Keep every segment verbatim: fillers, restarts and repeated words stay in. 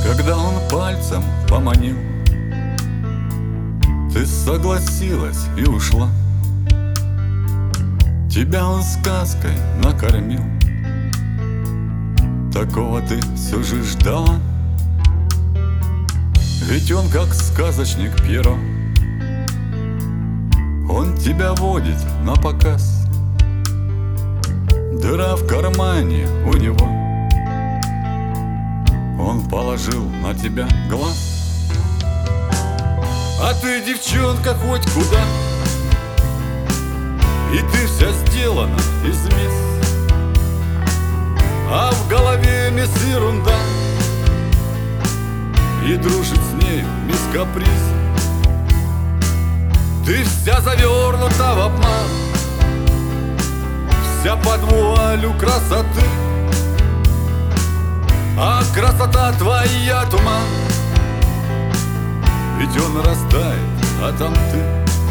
Когда он пальцем поманил, ты согласилась и ушла. Тебя он сказкой накормил, такого ты все же ждала. Ведь он как сказочник Пьеро, он тебя водит на показ. Дыра в кармане у него, он положил на тебя глаз. А ты, девчонка, хоть куда, и ты вся сделана из мисс, а в голове мисс ерунда, и дружит с нею мисс Каприз. Ты вся завернута в обман, вся под вуалью красоты, а красота твоя туман, ведь он растает, а там ты.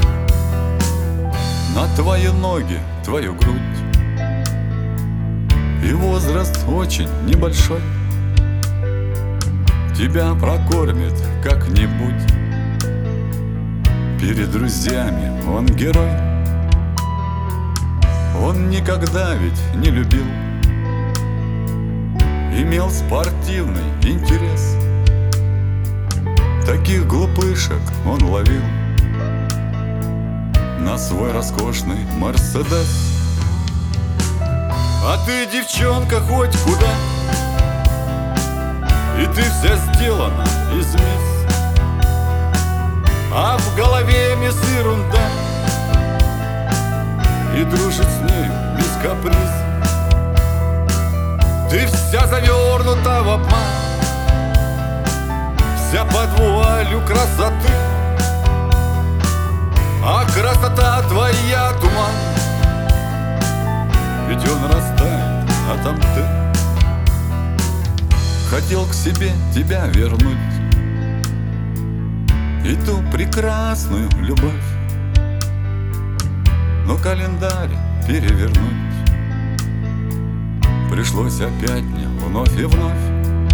На твои ноги, твою грудь, и возраст очень небольшой, тебя прокормит как-нибудь. Перед друзьями он герой, он никогда ведь не любил, имел спортивный интерес, таких глупышек он ловил на свой роскошный Мерседес. А ты, девчонка, хоть куда, и ты вся сделана из мисс, а в голове мисс ерунда, и дружит с нею мисс Каприз. Ты вся завернута в обман, вся под вуалью красоты, а красота твоя туман, ведь он растает, а там ты. Хотел к себе тебя вернуть и ту прекрасную любовь, но календарь перевернуть пришлось опять мне вновь и вновь.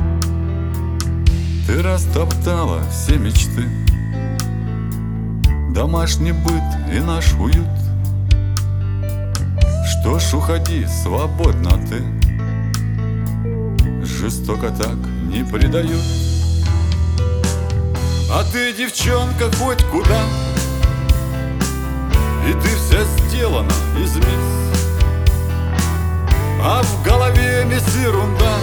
Ты растоптала все мечты, домашний быт и наш уют. Что ж, уходи свободно ты, жестоко так не предают. А ты, девчонка, хоть куда, и ты вся сделана из мисс, а в голове мисс ерунда,